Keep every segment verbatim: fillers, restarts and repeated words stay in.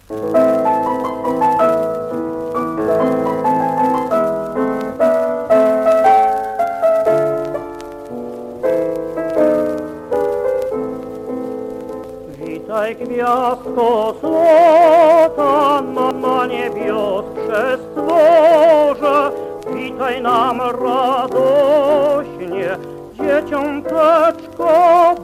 Witaj, gwiazdko złota, na niebioskrze stworze, witaj nam radośnie, dzieciąteczko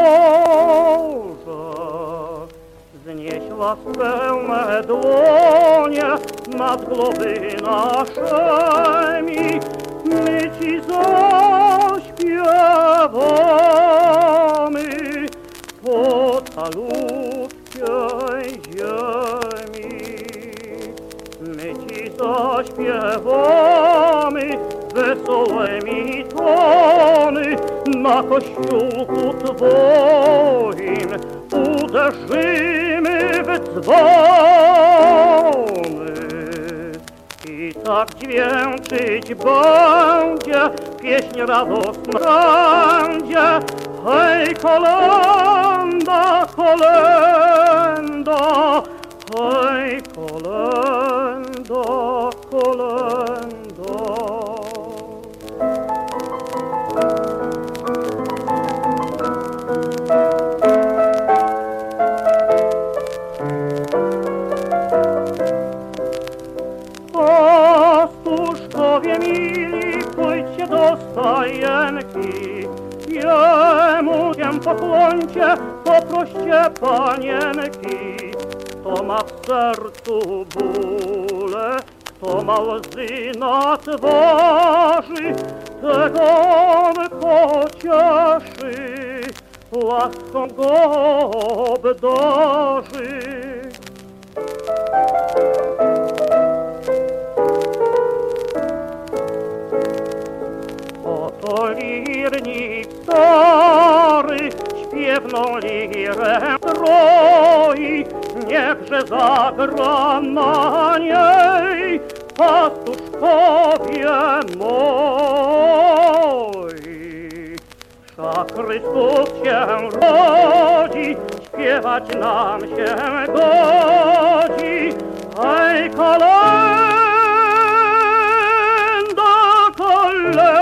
Boże. Znieś łaskę me dłonie nad głowy naszemi, my Ci zaśpiewamy po calutkiej ziemi. My Ci zaśpiewamy wesołymi tony, na kościółku Twoim uderzymy w dzwony. I tak dźwięczyć będzie pieśń radosna będzie. Hej, kolenda, kolenda, hej, kolenda, kolenda. Pastuszkowie mili, pójdźcie do stajenki, jemu się pokłońcie, poproście panienki. Kto ma w sercu bóle, kto ma łzy na twarzy, tego on pocieszy, łaską go obdarzy. Oto lirnik stary śpiewną lirę stroi, niechże zagra na niej pastuszkowie moi. Wszak Chrystus się rodzi, śpiewać nam się godzi. Hej, kolenda, kolenda.